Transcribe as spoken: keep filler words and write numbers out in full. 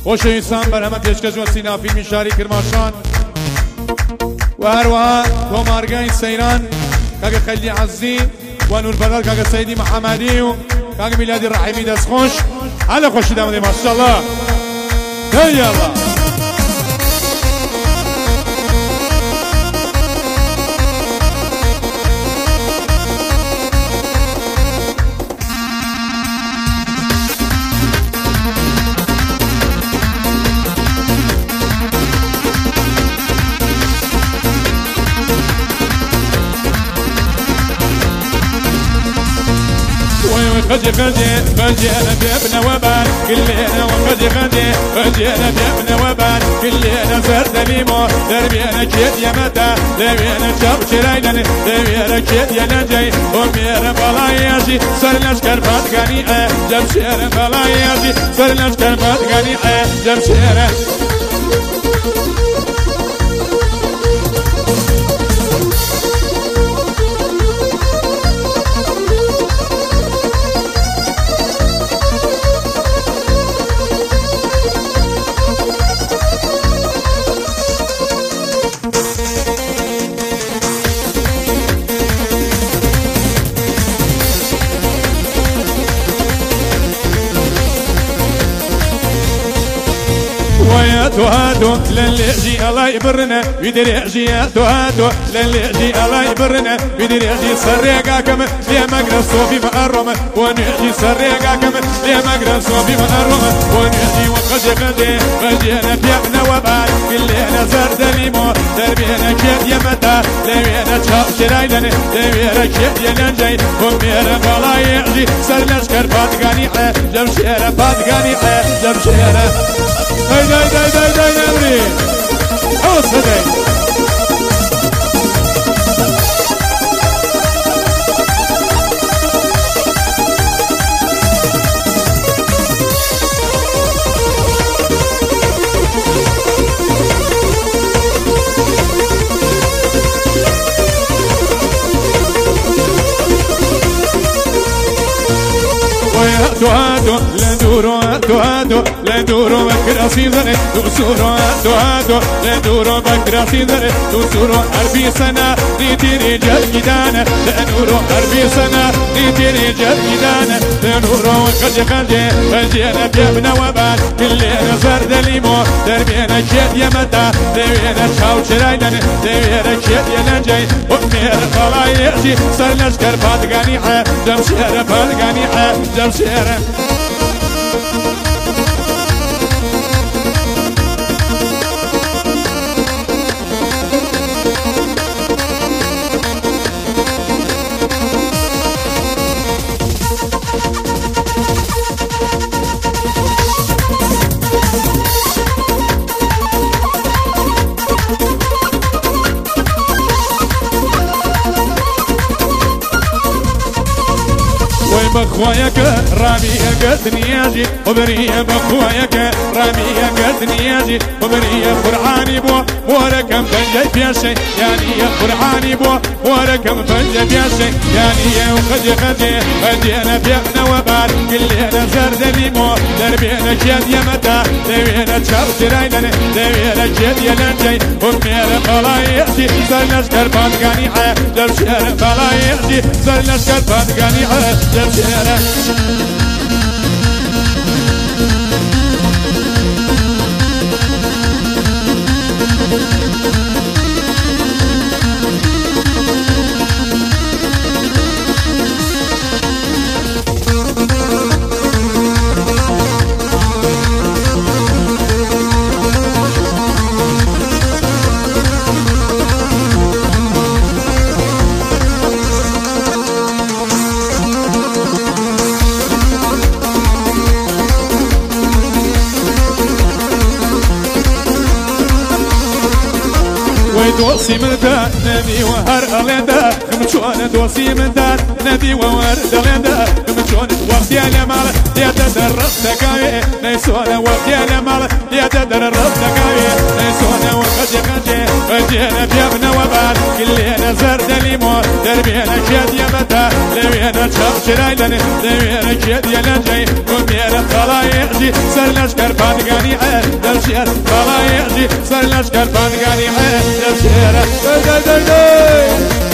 خۆشەویستان بەرهەمە پێشکەش وە سینافیلمی شاری کرماشان و هەروەها تۆمارگای سەیران کاکە خەلیلی عەزیز و نوربەرەر کاکە سەیدی محەمەدی و کاکە میلادی ڕەحیمی دەستخۆش هەلە خۆشی دامەدەی ماشەڵڵا هەیەڵا خدي خدي خدي انا بابنا وبان كلنا وخدي خدي خدي انا بابنا وبان كلنا زرد ليمو دربي انا كيد يا متى دربي انا شاب شرايدن دربي انا كيد يا نجي ومير بلاياشي سرناش كربات غني جمشير بلاياشي سرناش كربات غني جمشير هاتو هاتو للي يجي الله يبرنا ويدير يجي هاتو هاتو للي يجي الله يبرنا ويدير يجي سريقاكم ليه مقرص صوفي مقرم ونيجي سريقاكم ليه مقرص صوفي مقرم ونيجي وقدي قدي قدي انا بيبنا وبال كلي انا زرد ليمو دربينا كيد يا متى لوينا تشاف شرايدن لوينا كيد يا ننجي ومير بلا يجي سرناش كربات قانيحة جمشيرة بات قانيحة جمشيرة داي داي داي داي داي نمري حوص هدي هاتو هاتو لندورو هاتو هاتو لندورو بكرا سيزن دوسورو هاتو هاتو لندورو بكرا سيزن دوسورو أربي سنة نيتيني جل جدانا لنورو أربي سنة نيتيني جل جدانا لنورو قد قد خجينا بيبنا وبان كلنا زرد ليمو دربينا كيد يا متى دوينا شاو شرايدن دوينا كيد يا نجي ومير خلايجي سرناش كربات غنيحة جمشير بات غنيحة جمشير بخوايك رامية قدنياجي وبرية بخوايك رامية قدنياجي وبرية قرعاني بو وركم فنجي بياشي يعني يا قرعاني بو وركم فنجي بياشي يعني يا وخدي خدي خدي انا بيبنا وبال كلنا زرد ليمو دربينا كيد يا متى دوينا تشاف شرايدن دوينا كيد يا ننجي ومير بلايجي سرناش كربات غنيحة جمشير بلايجي سرناش كربات غنيحة جمشير دوسي من دار نبي وهر أليدا كمشون دوسي من دار نبي وهر أليدا كمشون وقت يا لمال يا تدرس تكاوي نيسون وقت يا لمال يا تدرس تكاوي نيسون وقت يا ودينا بيبنا وبال كلنا زرد ليمون دربينا شاد يا متى لوينا تشرش رايدن لوينا شاد يا لجي ومينا خلايجي سرلاش كربان غاني عاد دلشير خلايجي سرلاش كربان غاني عاد دلشير